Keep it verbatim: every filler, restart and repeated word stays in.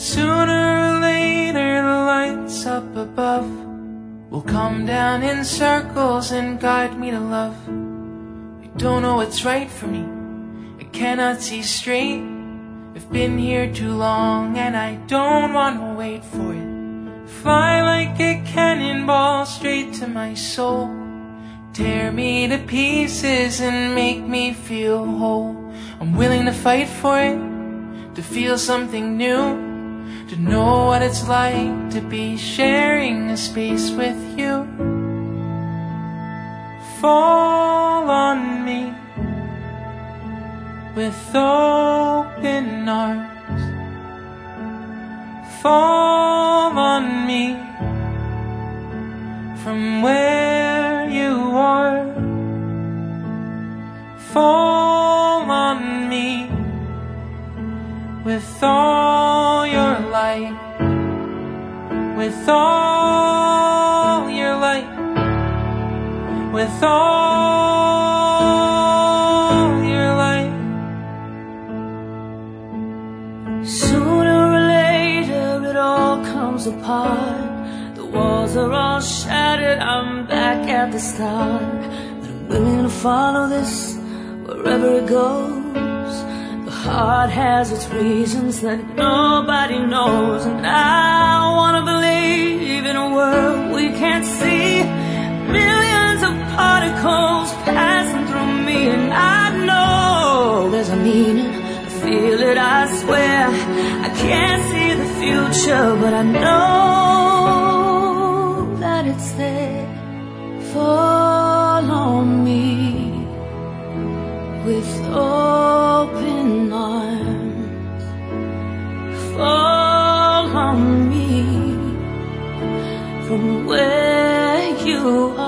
Sooner or later the lights up above will come down in circles and guide me to love. I don't know what's right for me, I cannot see straight. I've been here too long and I don't want to wait for it. Fly like a cannonball straight to my soul. Tear me to pieces and make me feel whole. I'm willing to fight for it, to feel something new, to know what it's like to be sharing a space with you. Fall on me with open arms. Fall on me from where you are. Fall on me with all your light, with all your light, with all your light. Sooner or later it all comes apart. The walls are all shattered, I'm back at the start. But I'm willing to follow this wherever it goes. The heart has its reasons that nobody knows. And I wanna believe in a world we can't see. Millions of particles passing through me, and I know there's a meaning, I feel it, I swear. I can't see the future, but I know that it's there. Fall on me with open arms. Fall on me from where you are.